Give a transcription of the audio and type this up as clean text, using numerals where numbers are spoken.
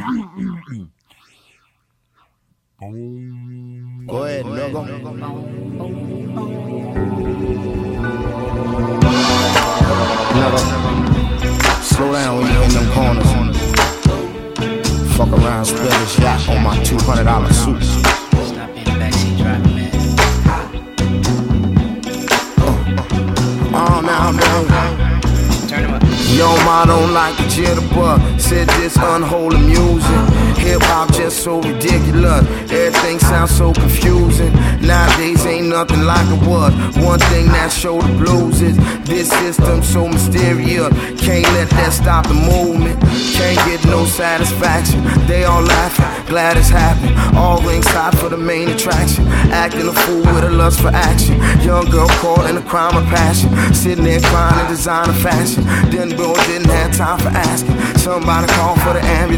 Go ahead, nigga. Slow down when you in them corners. Fuck around, spill this yacht on my $200 suit. Stop being backseat driving, man. Now, man. Turn him up. Yo, ma don't like the jitterbug. Said this unholy music. Hip hop just so ridiculous. Everything sounds so confusing. Nowadays ain't nothing like it was. One thing that show the blues is this system so mysterious. Can't let that stop the movement. Can't get no satisfaction. They all laughing, glad it's happening. All rings hot for the main attraction. Acting a fool with a lust for action. Young girl caught in a crime of passion. Sitting there crying in designer fashion. Then bro didn't have time for asking. Somebody call for the ambulance.